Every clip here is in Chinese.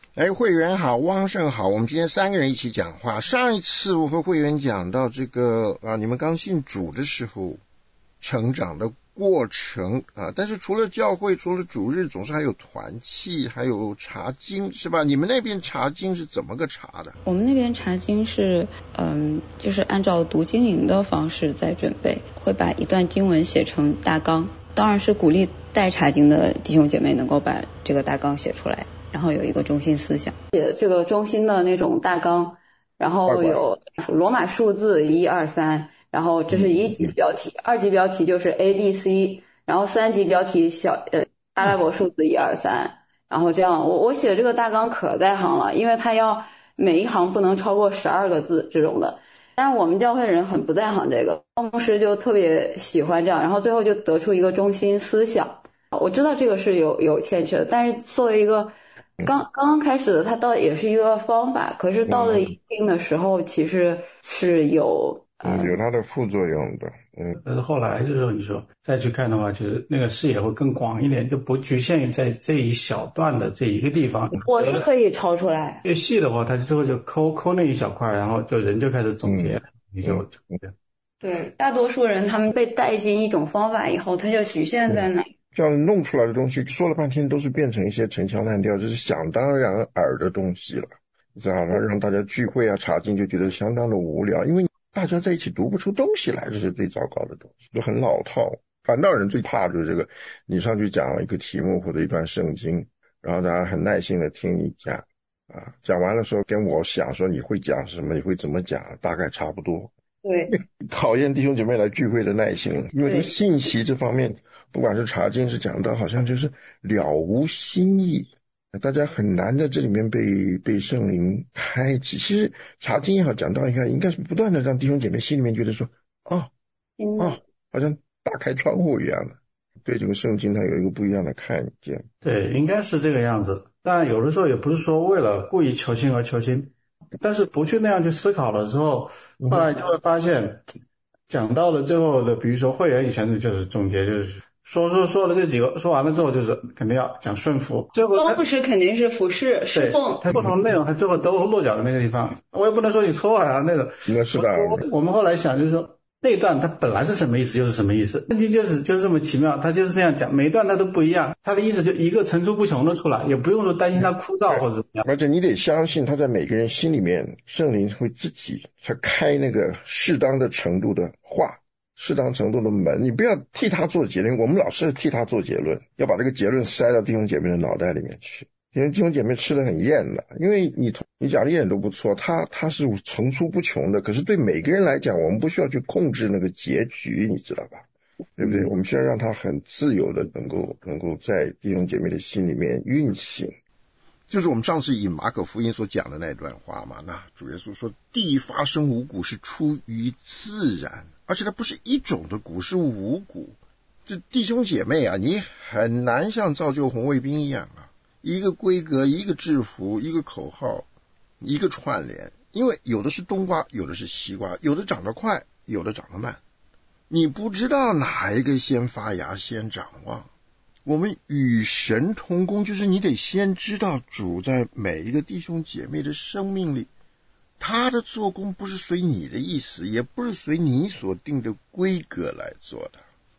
哎，会员好，汪胜好，我们今天三个人一起讲话。上一次我和会员讲到这个你们刚信主的时候成长的过程但是除了教会，除了主日，总是还有团契，还有查经，是吧？你们那边查经是怎么个查的？ 我们那边查经是就是按照读经营的方式在准备，会把一段经文写成大纲，当然是鼓励带查经的弟兄姐妹能够把这个大纲写出来，然后有一个中心思想，写这个中心的那种大纲，然后有罗马数字1、2、3，然后这是1级标题，2级标题就是 ABC， 然后3级标题阿拉伯数字1、2、3，然后这样我写这个大纲可在行了，因为它要每一行不能超过12个字这种的，但是我们教会人很不在行这个，牧师就特别喜欢这样，然后最后就得出一个中心思想。我知道这个是有欠缺的，但是作为一个刚刚开始的，它倒也是一个方法，可是到了一定的时候，其实是有它的副作用的。 但是后来就是你说再去看的话，其实那个视野会更广一点，就不局限于在这一小段的这一个地方。 我是可以抄出来。 越细的话，它最后就抠那一小块，然后就人就开始总结，你就对，大多数人他们被带进一种方法以后，他就局限在那。 这样弄出来的东西说了半天都是变成一些陈腔滥调，就是想当然耳的东西了，你知道吗？让大家聚会查经就觉得相当的无聊，因为大家在一起读不出东西来，这是最糟糕的东西，就很老套。传道人最怕的就是这个，你上去讲一个题目或者一段圣经，然后大家很耐心的听你讲讲完的时候跟我想说你会讲什么，你会怎么讲，大概差不多。 对， 考验弟兄姐妹来聚会的耐心了，因为信息这方面不管是查经是讲到好像就是了无新意，大家很难在这里面被圣灵开启。其实查经也好，讲道也好，应该是不断的让弟兄姐妹心里面觉得说好像打开窗户一样的，对这个圣经它有一个不一样的看见。 对，应该是这个样子。但有的时候也不是说为了故意求新而求新，但是不去那样去思考了之后，后来就会发现讲到了最后的，比如说会员以前就是总结，就是说了这几个，说完了之后就是肯定要讲顺服，最后高不是肯定是服侍侍奉， 它不同内容它最后都落脚的那个地方，我也不能说你错那个。 那是的。 我们后来想就是说那一段它本来是什么意思就是什么意思，问题就是这么奇妙，它就是这样讲，每一段它都不一样，它的意思就一个层出不穷的出来，也不用说担心它枯燥或者怎么样。 而且你得相信他在每个人心里面，圣灵会自己才开那个适当的程度的话，适当程度的门，你不要替他做结论，我们老是替他做结论，要把这个结论塞到弟兄姐妹的脑袋里面去，因为弟兄姐妹吃得很厌的，因为你讲的一点都不错，他是层出不穷的，可是对每个人来讲，我们不需要去控制那个结局，你知道吧？对不对？我们需要让他很自由的能够在弟兄姐妹的心里面运行。就是我们上次以马可福音所讲的那段话嘛，那主耶稣说地发生五谷是出于自然，而且它不是一种的谷，是五谷。这弟兄姐妹你很难像造就红卫兵一样一个规格，一个制服，一个口号，一个串联，因为有的是冬瓜，有的是西瓜，有的长得快，有的长得慢，你不知道哪一个先发芽先长旺。我们与神同工，就是你得先知道主在每一个弟兄姐妹的生命里，他的做工不是随你的意思，也不是随你所定的规格来做的。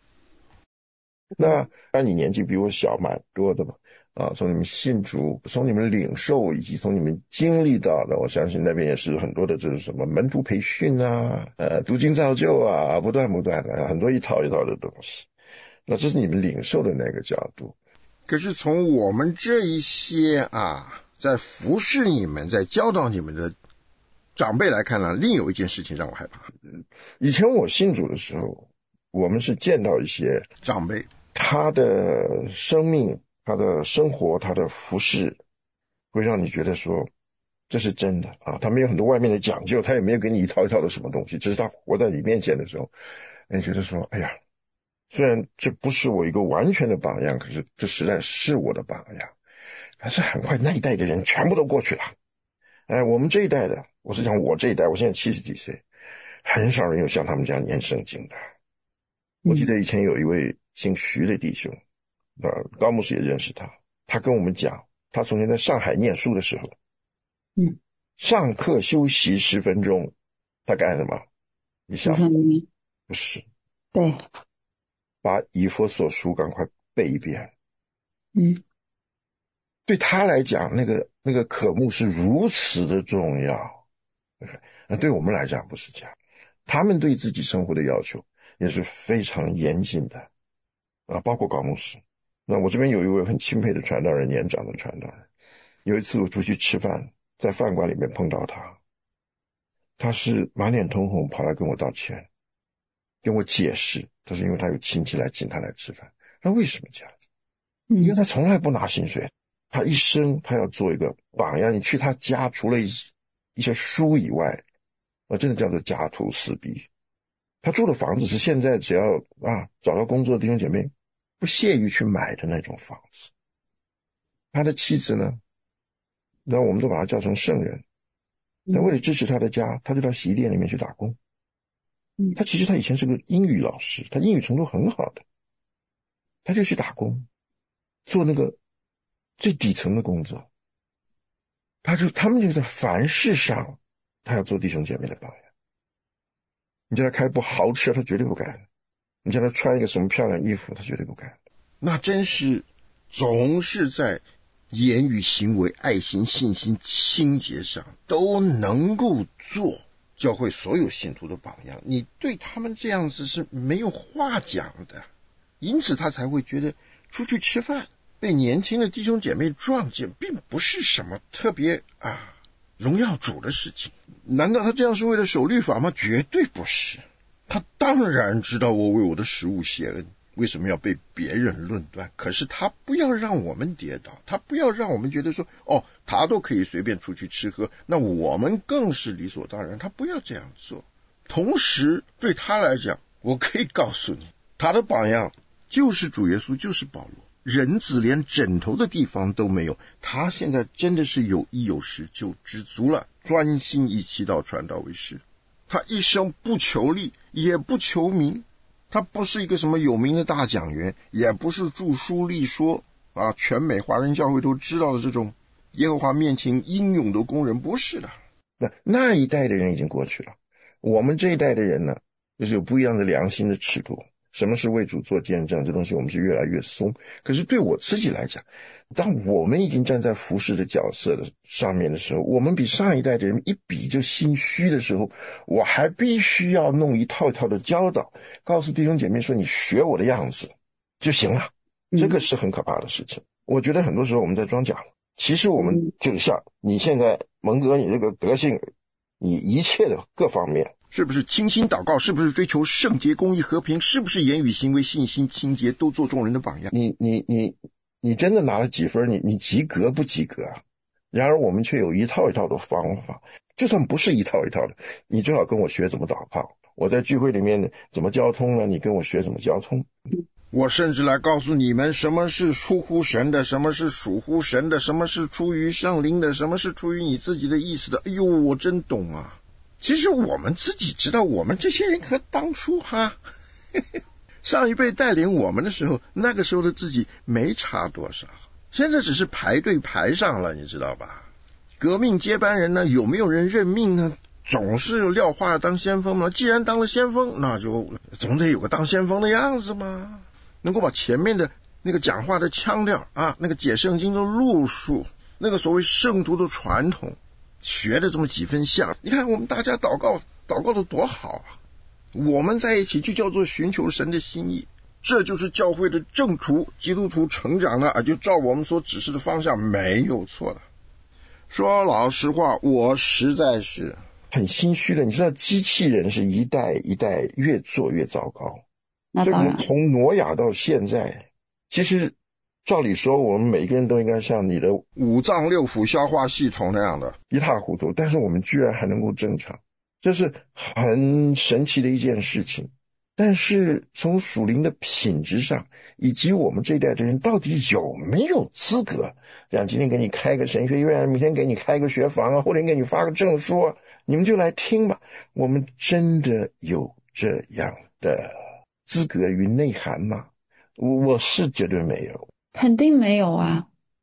那你年纪比我小蛮多的嘛，从你们信主，从你们领受，以及从你们经历到的，我相信那边也是很多的，这是什么门徒培训读经造就不断的很多一套一套的东西。那这是你们领受的那个角度。可是从我们这一些在服侍你们，在教导你们的长辈来看另有一件事情让我害怕。以前我信主的时候，我们是见到一些长辈，他的生命，他的生活，他的服侍，会让你觉得说这是真的他没有很多外面的讲究，他也没有给你一套一套的什么东西，只是他活在你面前的时候，你觉得说哎呀，虽然这不是我一个完全的榜样，可是这实在是我的榜样。还是很快那一代的人全部都过去了。我们这一代的，我是讲我这一代，我现在70几岁，很少人有像他们这样念圣经的。我记得以前有一位姓徐的弟兄，高牧师也认识他，他跟我们讲， 他从前在上海念书的时候，上课休息10分钟，他干什么？你想？不是， 对， 把以弗所书赶快背一遍。对他来讲，那个科目是如此的重要。那对我们来讲不是这样，他们对自己生活的要求也是非常严谨的包括高牧师。那我这边有一位很钦佩的传道人，年长的传道人。有一次我出去吃饭，在饭馆里面碰到他，他是满脸通红跑来跟我道歉，跟我解释，他说因为他有亲戚来请他来吃饭。那为什么这样子？因为他从来不拿薪水，他一生他要做一个榜样。你去他家，除了一些书以外，真的叫做家徒四壁。他住的房子是现在只要找到工作的弟兄姐妹不屑于去买的那种房子。他的妻子呢，那我们都把他叫成圣人，但为了支持他的家，他就到洗衣店里面去打工。他其实他以前是个英语老师，他英语程度很好的，他就去打工，做那个最底层的工作。他们就在凡事上，他要做弟兄姐妹的榜样。你叫他开部豪车，他绝对不干；你叫他穿一个什么漂亮衣服，他绝对不干。那真是总是在言语、行为、爱心、信心、清洁上都能够做教会所有信徒的榜样。你对他们这样子是没有话讲的，因此他才会觉得出去吃饭被年轻的弟兄姐妹撞见并不是什么特别荣耀主的事情。难道他这样是为了守律法吗？绝对不是。他当然知道我为我的食物谢恩，为什么要被别人论断？可是他不要让我们跌倒，他不要让我们觉得说他都可以随便出去吃喝，那我们更是理所当然。他不要这样做。同时对他来讲，我可以告诉你，他的榜样就是主耶稣，就是保罗。人子连枕头的地方都没有，他现在真的是有衣有食就知足了，专心以祈祷传道为事。他一生不求利也不求名，他不是一个什么有名的大讲员，也不是著书立说全美华人教会都知道的这种耶和华面前英勇的工人，不是的。那一代的人已经过去了，我们这一代的人呢，就是有不一样的良心的尺度。什么是为主做见证，这东西我们是越来越松。可是对我自己来讲，当我们已经站在服侍的角色的上面的时候，我们比上一代的人一比就心虚的时候，我还必须要弄一套一套的教导，告诉弟兄姐妹说你学我的样子就行了。这个是很可怕的事情。我觉得很多时候我们在装假，其实我们就是像你现在蒙哥你这个德性，你一切的各方面是不是清心祷告，是不是追求圣洁公义和平，是不是言语行为信心清洁都做众人的榜样？你真的拿了几分？你及格不及格？然而我们却有一套一套的方法，就算不是一套一套的，你最好跟我学怎么祷告。我在聚会里面怎么交通呢？你跟我学怎么交通。我甚至来告诉你们什么是出乎神的，什么是属乎神的，什么是出于圣灵的，什么是出于你自己的意思的。哎呦，我真懂啊。其实我们自己知道，我们这些人和当初上一辈带领我们的时候，那个时候的自己没差多少，现在只是排队排上了，你知道吧？革命接班人呢，有没有人任命呢？总是廖化当先锋嘛，既然当了先锋，那就总得有个当先锋的样子嘛，能够把前面的那个讲话的腔调那个解圣经的路数，那个所谓圣徒的传统学的这么几分像。你看我们大家祷告的多好我们在一起就叫做寻求神的心意，这就是教会的正途，基督徒成长呢就照我们所指示的方向，没有错的。说老实话，我实在是很心虚的。你知道机器人是一代一代越做越糟糕， 那当然从挪亚到现在，其实照理说我们每个人都应该像你的五脏六腑消化系统那样的一塌糊涂，但是我们居然还能够正常，这是很神奇的一件事情。但是从属灵的品质上，以及我们这一代的人到底有没有资格，像今天给你开个神学院，明天给你开个学房后天给你发个证书你们就来听吧。我们真的有这样的资格与内涵吗？我是绝对没有， 肯定没有啊。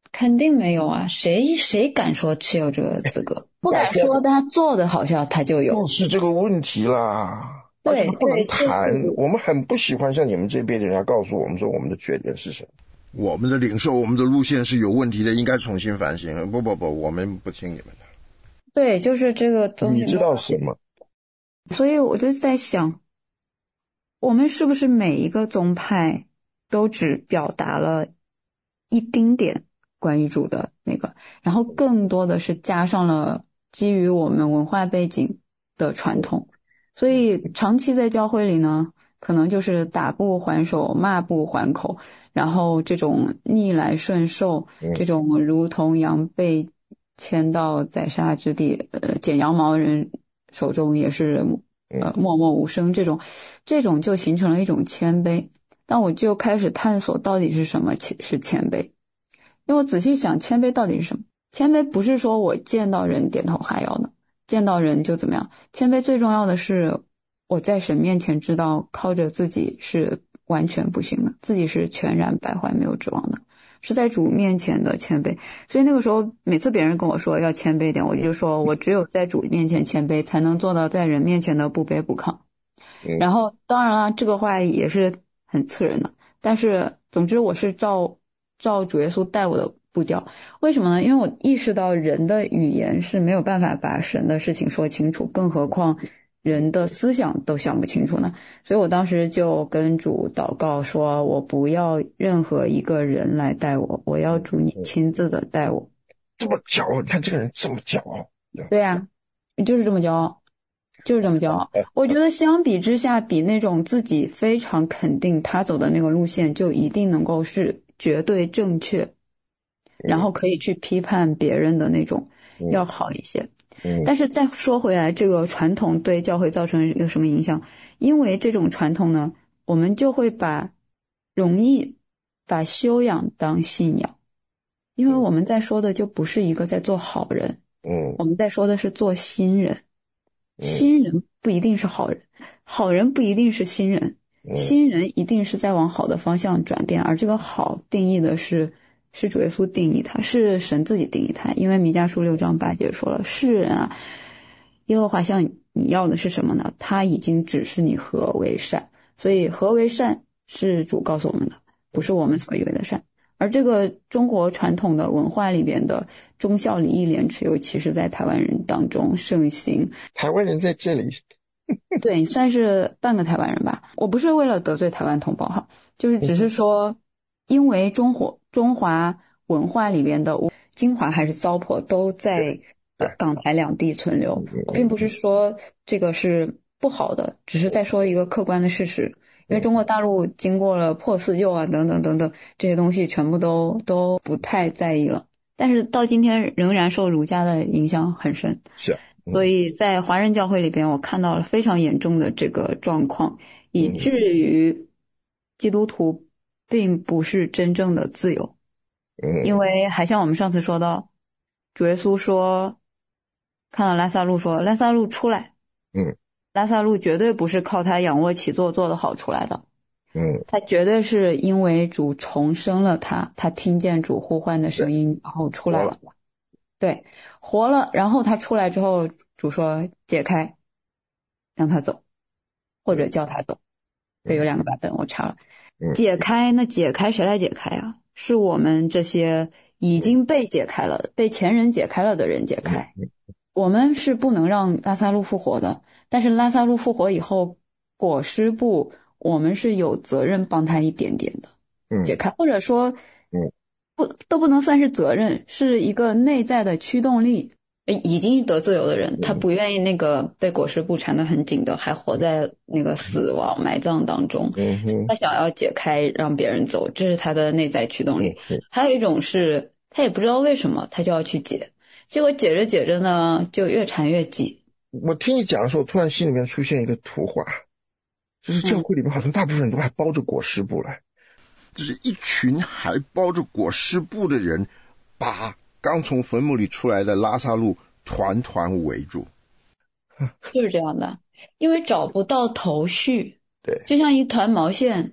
肯定没有啊，谁敢说持有这个资格？不敢说，但他做的好像他就有。 就是这个问题啦。而对， 且不能谈，我们很不喜欢像你们这边的人家告诉我们说我们的缺点是什么，我们的领受，我们的路线是有问题的，应该重新反省。不，我们不听你们的。 对，就是这个东西。 你知道什么？ 所以我就在想，我们是不是每一个宗派都只表达了一丁点关于主的那个，然后更多的是加上了基于我们文化背景的传统。所以长期在教会里呢，可能就是打不还手，骂不还口，然后这种逆来顺受，这种如同羊被牵到宰杀之地，剪羊毛的人手中也是默默无声，这种就形成了一种谦卑。但我就开始探索到底是什么是谦卑，因为我仔细想，谦卑到底是什么？谦卑不是说我见到人点头哈腰的，见到人就怎么样。谦卑最重要的是我在神面前知道靠着自己是完全不行的，自己是全然败坏没有指望的，是在主面前的谦卑。所以那个时候每次别人跟我说要谦卑点，我就说我只有在主面前谦卑，才能做到在人面前的不卑不亢。然后当然了，这个话也是很刺人的，但是总之我是照主耶稣带我的步调。为什么呢？因为我意识到人的语言是没有办法把神的事情说清楚，更何况人的思想都想不清楚呢。所以我当时就跟主祷告说，我不要任何一个人来带我，我要主你亲自的带我。 这么骄傲，你看这个人这么骄傲。 对啊，就是这么骄傲，就是这么骄傲。我觉得相比之下，比那种自己非常肯定他走的那个路线就一定能够是绝对正确，然后可以去批判别人的那种要好一些。但是再说回来，这个传统对教会造成一个什么影响？因为这种传统呢，我们就会容易把修养当信仰，因为我们在说的就不是一个在做好人，我们在说的是做新人。新人不一定是好人，好人不一定是新人，新人一定是在往好的方向转变，而这个好定义的是主耶稣定义它，是神自己定义它。因为弥迦书6章8节说了，世人啊，耶和华向你要的是什么呢？他已经指示你何为善，所以何为善是主告诉我们的，不是我们所以为的善。而这个中国传统的文化里边的忠孝礼义廉耻，尤其是在台湾人当中盛行。 台湾人在这里对，算是半个台湾人吧。我不是为了得罪台湾同胞哈，就是只是说因为中华文化里边的精华还是糟粕都在港台两地存留。我并不是说这个是不好的，只是在说一个客观的事实。因为中国大陆经过了破四旧啊等等等等，这些东西全部都不太在意了，但是到今天仍然受儒家的影响很深。 是所以在华人教会里边，我看到了非常严重的这个状况，以至于基督徒并不是真正的自由。因为还像我们上次说到，主耶稣说，看到拉撒路说，拉撒路出来。拉撒路绝对不是靠他仰卧起坐做得好出来的，他绝对是因为主重生了他听见主呼唤的声音，然后出来了。对，活了，然后他出来之后，主说解开，让他走，或者叫他走。对，有2个版本，我查了。解开，那解开谁来解开啊？是我们这些已经被解开了，被前人解开了的人解开。我们是不能让拉撒路复活的，但是拉撒路复活以后，裹尸布我们是有责任帮他一点点的解开，或者说都不能算是责任，是一个内在的驱动力。已经得自由的人，他不愿意那个被裹尸布缠得很紧的，还活在那个死亡埋葬当中，他想要解开让别人走，这是他的内在驱动力。还有一种是他也不知道为什么他就要去解，结果解着解着呢就越缠越紧。 我听你讲的时候，突然心里面出现一个图画，就是教会里面好像大部分人都还包着裹尸布来，就是一群还包着裹尸布的人把刚从坟墓里出来的拉撒路团团围住。 就是这样的，因为找不到头绪。 对， 就像一团毛线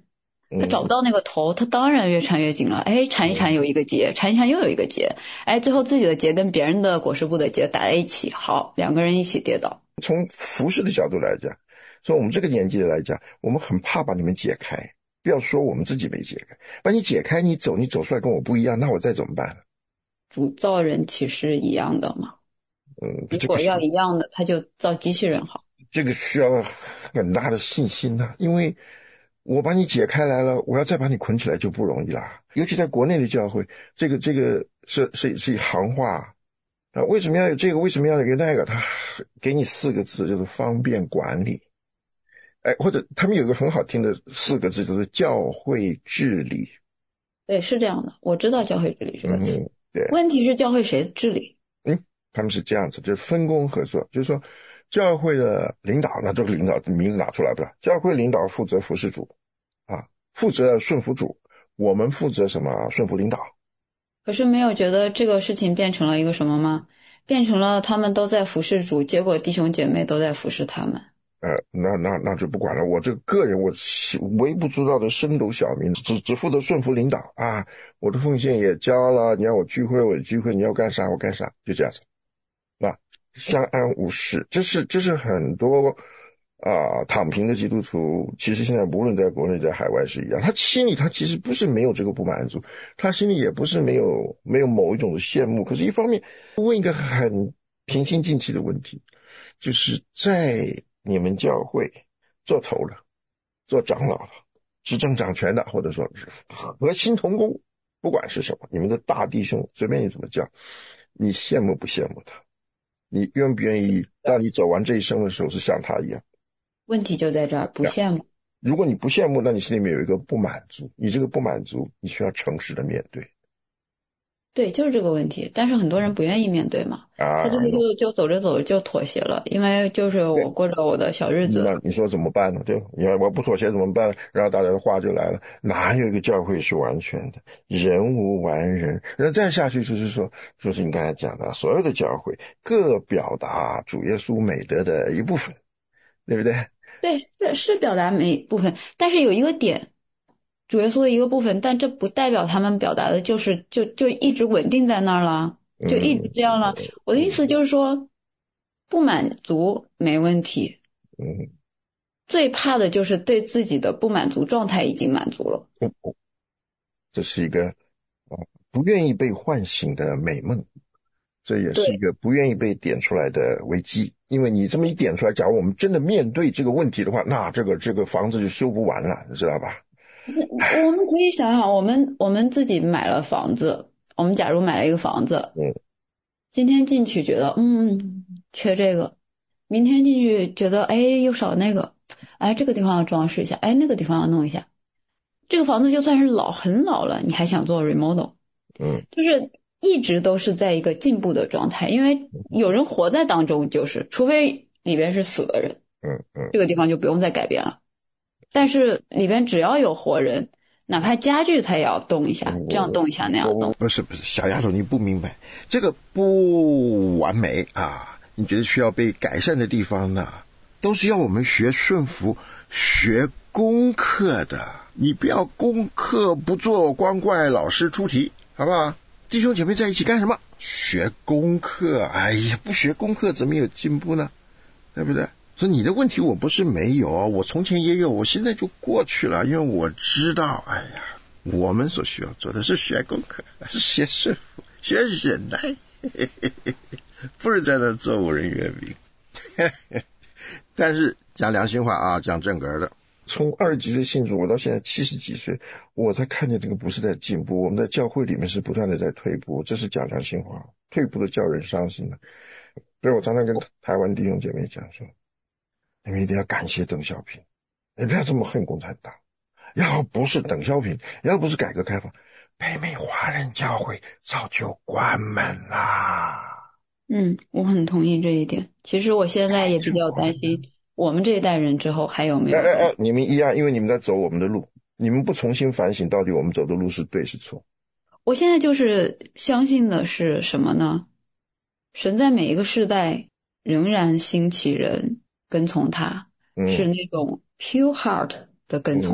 他找不到那个头，他当然越缠越紧了。哎，缠一缠有一个结，缠一缠又有一个结，哎，最后自己的结跟别人的裹尸布的结打在一起，好，两个人一起跌倒。 从服饰的角度来讲，从我们这个年纪的来讲，我们很怕把你们解开，不要说我们自己没解开，把你解开，你走出来跟我不一样，那我再怎么办呢？ 主造人岂是一样的吗？如果要一样的，他就造机器人好。 这个需要很大的信心啊，因为我把你解开来了，我要再把你捆起来就不容易啦。尤其在国内的教会，这个是一行话啊，为什么要有这个？为什么要有那个？他给你4个字，就是方便管理。哎，或者他们有一个很好听的4个字，就是教会治理。 对，是这样的，我知道教会治理这个词。 对。 问题是教会谁治理？ 他们是这样子，就是分工合作，就是说教会的领导，那这个领导名字拿出来不了，教会领导负责服侍主啊，负责顺服主，我们负责什么？顺服领导。 可是没有觉得这个事情变成了一个什么吗？变成了他们都在服侍主，结果弟兄姐妹都在服侍他们。 那就不管了。我这个人，我微不足道的升斗小民，只负责顺服领导啊。我的奉献也交了，你要我聚会我聚会，你要干啥我干啥，就这样子。相安无事，这是很多躺平的基督徒，其实现在无论在国内在海外是一样，他心里他其实不是没有这个不满足，他心里也不是没有某一种的羡慕，可是一方面问一个很平心静气的问题，就是在你们教会做头了，做长老了，执政掌权的，或者说是核心同工，不管是什么，你们的大弟兄随便你怎么叫，你羡慕不羡慕他？你愿不愿意当你走完这一生的时候是像他一样？ 问题就在这儿，不羡慕。 如果你不羡慕，那你心里面有一个不满足，你这个不满足你需要诚实的面对。 对，就是这个问题，但是很多人不愿意面对嘛，他就走着走着就妥协了，因为就是我过着我的小日子。 那你说怎么办呢？对，你看我不妥协怎么办？然后大家的话就来了，哪有一个教会是完全的？人无完人。然后再下去就是说是你刚才讲的，所有的教会各表达主耶稣美德的一部分，对不对？ 对，这是表达每部分，但是有一个点。主耶稣的一个部分，但这不代表他们表达的就一直稳定在那儿了，就一直这样了。我的意思就是说，不满足没问题，最怕的就是对自己的不满足状态已经满足了。 这是一个不愿意被唤醒的美梦，这也是一个不愿意被点出来的危机。因为你这么一点出来，假如我们真的面对这个问题的话，那这个房子就修不完了，你知道吧？ 我们可以想想，我们自己买了房子，我们假如买了一个房子，今天进去觉得缺这个，明天进去觉得又少那个，这个地方要装饰一下，那个地方要弄一下。这个房子就算是很老了，你还想做 remodel，就是一直都是在一个进步的状态，因为有人活在当中，就是除非里边是死的人，这个地方就不用再改变了。但是里边只要有活人，哪怕家具它也要动一下，这样动一下那样动。 不是小丫头，你不明白这个不完美啊，你觉得需要被改善的地方呢，都是要我们学顺服、学功课的。你不要功课不做，光怪老师出题，好不好？弟兄姐妹在一起干什么？学功课。不学功课怎么有进步呢？对不对？所以你的问题我不是没有，我从前也有，我现在就过去了，因为我知道，我们所需要做的是学功课，是学顺服，学忍耐，不是在那做无人阅兵。但是讲良心话啊，讲正格的，从20几岁信主，我到现在70几岁，我才看见这个不是在进步，我们在教会里面是不断的在退步，这是讲良心话，退步的叫人伤心的。所以我常常跟台湾弟兄姐妹讲说，你们一定要感谢邓小平，你不要这么恨共产党。要不是邓小平，要不是改革开放，北美华人教会早就关门啦。 我很同意这一点。其实我现在也比较担心，我们这一代人之后还有没有？ 你们一样，因为你们在走我们的路，你们不重新反省到底我们走的路是对是错。 我现在就是相信的是什么呢？神在每一个世代仍然兴起人跟从他，是那种 pure heart 的跟从他。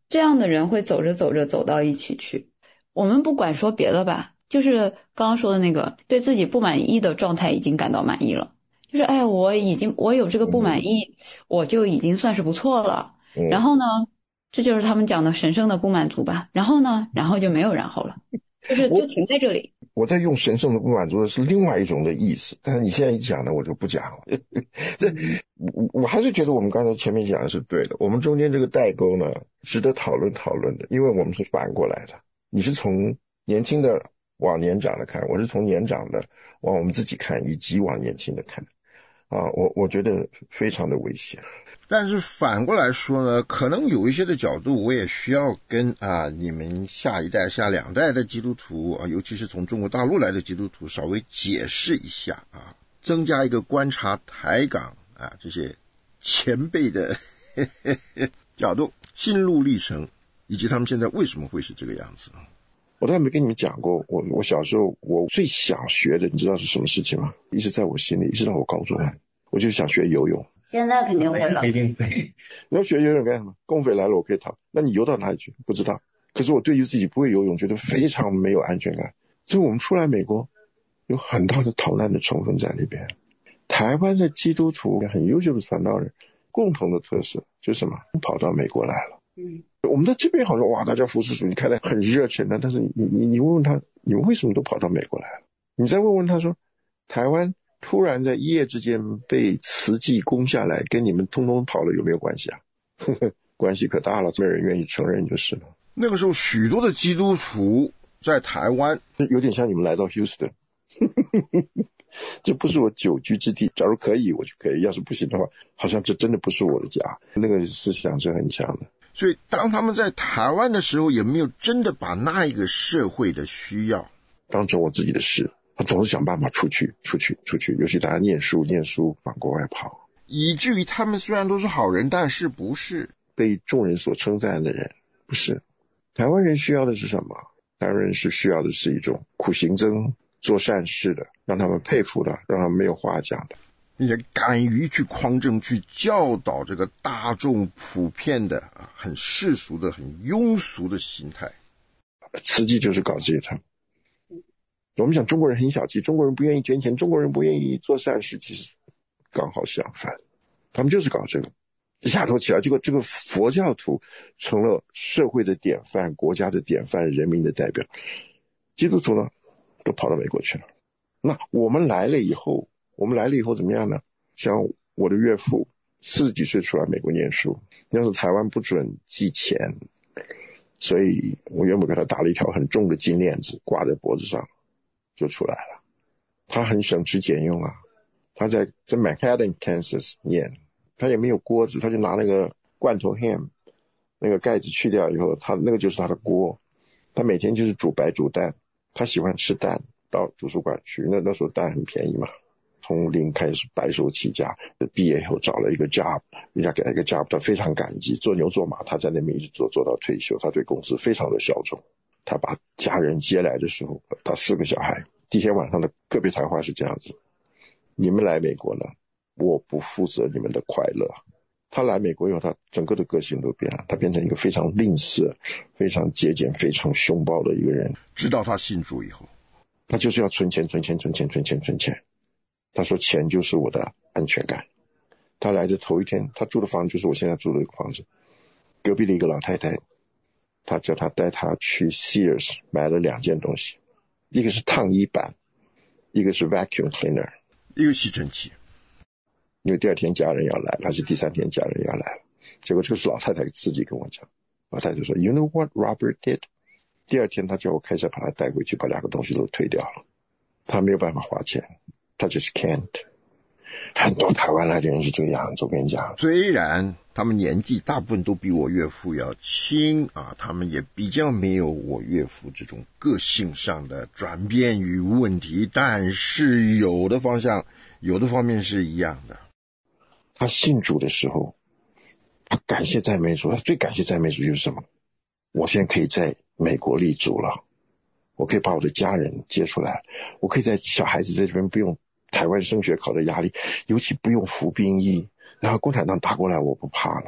这样的人会走着走着走到一起去。我们不管说别的吧，就是刚刚说的那个对自己不满意的状态已经感到满意了，就是哎，我有这个不满意，我就已经算是不错了。然后呢，这就是他们讲的神圣的不满足吧。然后呢，然后就没有然后了，就停在这里。 我在用神圣的不满足的是另外一种的意思，但是你现在一讲呢，我就不讲了。我还是觉得我们刚才前面讲的是对的，我们中间这个代沟呢，值得讨论的，因为我们是反过来的。你是从年轻的往年长的看，我是从年长的往我们自己看，以及往年轻的看。我觉得非常的危险。 但是反过来说呢，可能有一些的角度我也需要跟你们下一代下两代的基督徒尤其是从中国大陆来的基督徒稍微解释一下增加一个观察台港这些前辈的角度，心路历程，以及他们现在为什么会是这个样子。 我都还没跟你们讲过，我小时候我最想学的，你知道是什么事情吗？一直在我心里，一直到我高中我就想学游泳。 现在肯定会了。 一定会。 你要学游泳干什么？共匪来了我可以逃，那你游到哪里去？不知道。可是我对于自己不会游泳觉得非常没有安全感，所以我们出来美国有很大的逃难的成分在里边。台湾的基督徒很优秀的传道人，共同的特色就是什么？跑到美国来了。我们在这边好像哇，大家服侍主义开得很热情的，但是你问问他，你们为什么都跑到美国来了？你再问问他说，台湾突然在一夜之间被慈济攻下来，跟你们通通跑了有没有关系啊？关系可大了，没人愿意承认就是了。 那个时候许多的基督徒在台湾， 有点像你们来到 Houston 这不是我久居之地，假如可以我就可以，要是不行的话，好像这真的不是我的家，那个思想是很强的。 所以当他们在台湾的时候，有没有真的把那一个社会的需要当成我自己的事？他总是想办法出去，尤其大家念书往国外跑， 以至于他们虽然都是好人，但是不是被众人所称赞的人。不是。台湾人需要的是什么？台湾人是需要的是一种苦行僧，做善事的，让他们佩服的，让他们没有话讲的， 并且敢于去匡正，去教导这个大众普遍的很世俗的很庸俗的心态。 慈济就是搞这一套。我们讲中国人很小气，中国人不愿意捐钱，中国人不愿意做善事，其实刚好相反，他们就是搞这个。一下头起来，这个佛教徒成了社会的典范，国家的典范，人民的代表。基督徒呢都跑到美国去了。那我们来了以后怎么样呢？像我的岳父40几岁出来美国念书，那时候台湾不准寄钱，所以我原本给他打了一条很重的金链子挂在脖子上就出来了。他很省吃俭用他在 Manhattan Kansas 念，他也没有锅子，他就拿那个罐头 ham 那个盖子去掉以后，他那个就是他的锅，他每天就是煮白煮蛋，他喜欢吃蛋，到图书馆去，那时候蛋很便宜嘛，从零开始白手起家，毕业以后找了一个 job， 人家给他一个 job， 他非常感激，做牛做马，他在那边一直做到退休，他对公司非常的效忠。他把家人接来的时候，他4个小孩，第一天晚上的个别谈话是这样子：你们来美国呢，我不负责你们的快乐。他来美国以后，他整个的个性都变了，他变成一个非常吝啬、非常节俭、非常凶暴的一个人。 直到他信主以后， 他就是要存钱。他说钱就是我的安全感。他来的头一天，他住的房子就是我现在住的一个房子，隔壁的一个老太太，他叫他带他去 Sears 买了2件东西，一个是烫衣板，一个是 vacuum cleaner， 一个吸尘器。 因为第2天家人要来了，还是第3天家人要来了，结果这个是老太太自己跟我讲，老太太说 You know what Robert did？ 第2天他叫我开车把他带回去，把2个东西都退掉了。他没有办法花钱，他just can't。 很多台湾来的人是这个样子，我跟你讲， 虽然他们年纪大部分都比我岳父要轻他们也比较没有我岳父这种个性上的转变与问题，但是有的方面是一样的。 他信主的时候，他感谢赞美主，他最感谢赞美主就是什么？我现在可以在美国立足了，我可以把我的家人接出来，我可以在小孩子在这边不用台湾升学考的压力，尤其不用服兵役，然后共产党打过来我不怕了。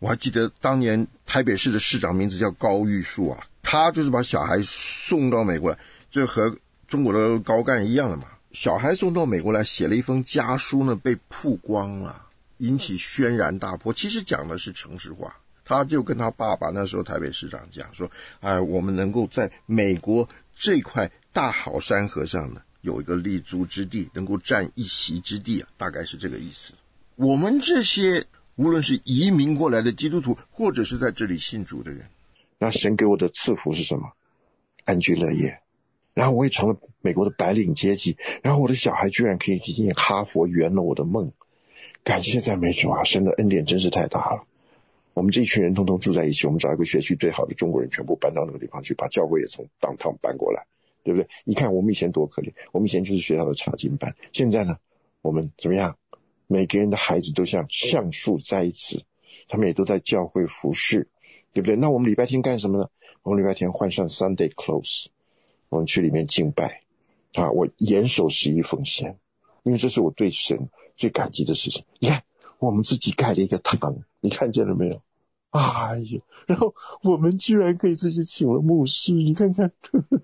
我还记得当年台北市的市长名字叫高玉树啊，他就是把小孩送到美国来，就和中国的高干一样的嘛。小孩送到美国来，写了一封家书呢，被曝光了，引起轩然大波。其实讲的是城市化，他就跟他爸爸那时候台北市长讲说，我们能够在美国这块大好山河上呢，有一个立足之地，能够占一席之地啊，大概是这个意思。我们这些无论是移民过来的基督徒，或者是在这里信主的人， 那神给我的赐福是什么？安居乐业。然后我也成了美国的白领阶级，然后我的小孩居然可以进念哈佛，圆了我的梦。感谢赞美主啊，神的恩典真是太大了。我们这一群人通通住在一起，我们找一个学区最好的中国人全部搬到那个地方去，把教会也从downtown搬过来，对不对？你看我们以前多可怜，我们以前就是学校的查经班，现在呢我们怎么样？每个人的孩子都像橡树栽植，他们也都在教会服侍，对不对？那我们礼拜天干什么呢？我们礼拜天换上 Sunday clothes， 我们去里面敬拜啊！我严守11奉献，因为这是我对神最感激的事情。你看我们自己盖了一个堂，你看见了没有？哎呀，然后我们居然可以自己请了牧师，你看看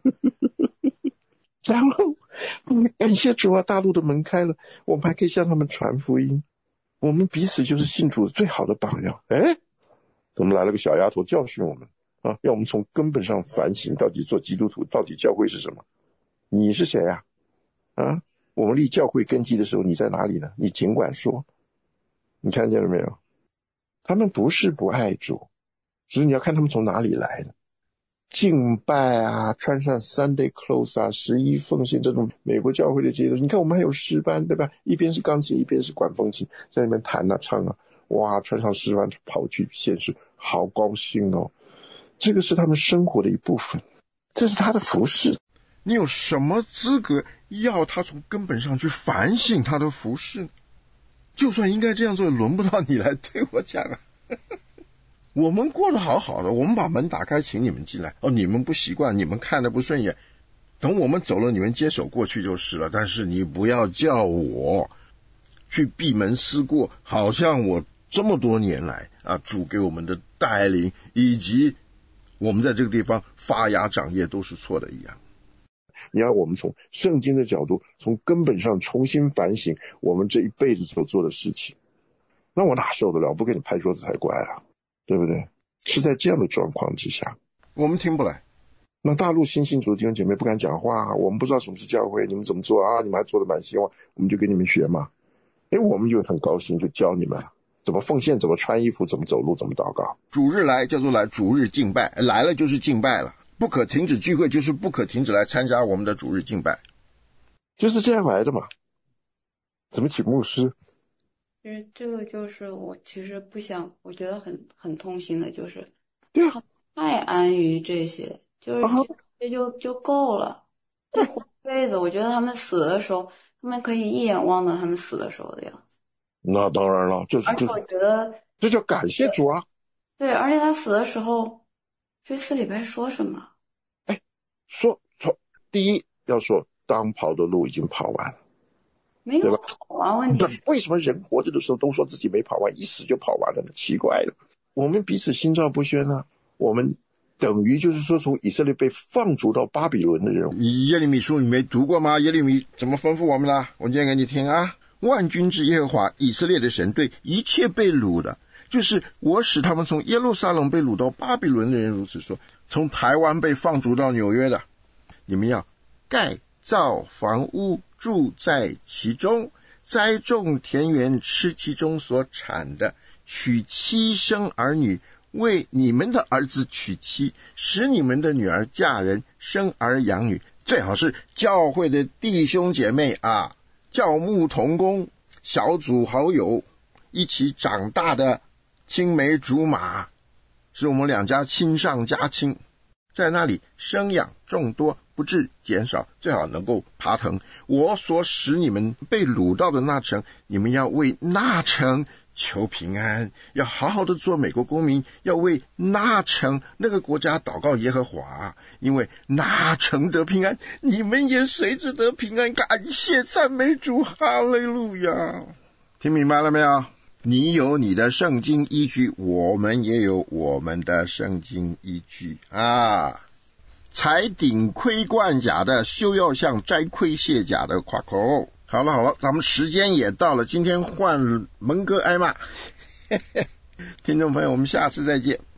然后感谢主啊，大陆的门开了，我们还可以向他们传福音，我们彼此就是信主最好的榜样。怎么来了个小丫头教训我们啊？要我们从根本上反省，到底做基督徒，到底教会是什么？你是谁啊？我们立教会根基的时候，你在哪里呢？你尽管说。你看见了没有？他们不是不爱主，只是你要看他们从哪里来的。敬拜啊，穿上 Sunday clothes 啊，11奉献这种美国教会的节奏，你看我们还有诗班，对吧？一边是钢琴，一边是管风琴，在那边弹啊唱啊，哇，穿上诗班跑去献诗，好高兴哦！这个是他们生活的一部分，这是他的服事。 你有什么资格要他从根本上去反省他的服事？就算应该这样做，轮不到你来对我讲啊！我们过得好好的，我们把门打开，请你们进来。你们不习惯，你们看得不顺眼，等我们走了，你们接手过去就是了。但是你不要叫我去闭门思过，好像我这么多年来主给我们的带领，以及我们在这个地方发芽长叶都是错的一样。 你要我们从圣经的角度，从根本上重新反省我们这一辈子所做的事情，那我哪受得了？不给你拍桌子才怪了，对不对？是在这样的状况之下， 我们听不来。 那大陆新信主的弟兄姐妹不敢讲话，我们不知道什么是教会，你们怎么做啊？你们还做得蛮希望，我们就跟你们学嘛。我们就很高兴，就教你们怎么奉献，怎么穿衣服，怎么走路，怎么祷告。 主日来叫做来，主日敬拜，来了就是敬拜了。不可停止聚会，就是不可停止来参加我们的主日敬拜， 就是这样来的嘛。怎么请牧师？ 这个就是我其实不想，我觉得很痛心的，就是对啊， 太安于这些，就是这就够了。活一辈子，我觉得他们死的时候，他们可以一眼望到他们死的时候的样子。 那当然了， 而且我觉得这叫感谢主啊。 对，而且他死的时候。这4礼拜说什么？ 说第一要说当跑的路已经跑完了， 没有跑完。问题是为什么人活着的时候都说自己没跑完，一死就跑完了呢？奇怪了。我们彼此心照不宣啊，我们等于就是说从以色列被放逐到巴比伦的人。 你耶利米书你没读过吗？耶利米怎么吩咐我们啦？我念给你听啊。万军之耶和华以色列的神对一切被掳的，就是我使他们从耶路撒冷被掳到巴比伦的人如此说，从台湾被放逐到纽约的，你们要盖造房屋，住在其中，栽种田园，吃其中所产的，娶妻生儿女，为你们的儿子娶妻，使你们的女儿嫁人，生儿养女。最好是教会的弟兄姐妹教牧同工，小组好友，一起长大的青梅竹马，是我们两家亲上加亲，在那里生养众多，不致减少，最好能够爬腾。我所使你们被掳到的那城，你们要为那城求平安，要好好的做美国公民，要为那城那个国家祷告耶和华，因为那城得平安，你们也随之得平安。感谢赞美主，哈利路亚。听明白了没有？ 你有你的圣经依据，我们也有我们的圣经依据啊。才顶盔贯甲的，休要像摘盔卸甲的夸口。好了，咱们时间也到了，今天换蒙哥挨骂。听众朋友，我们下次再见。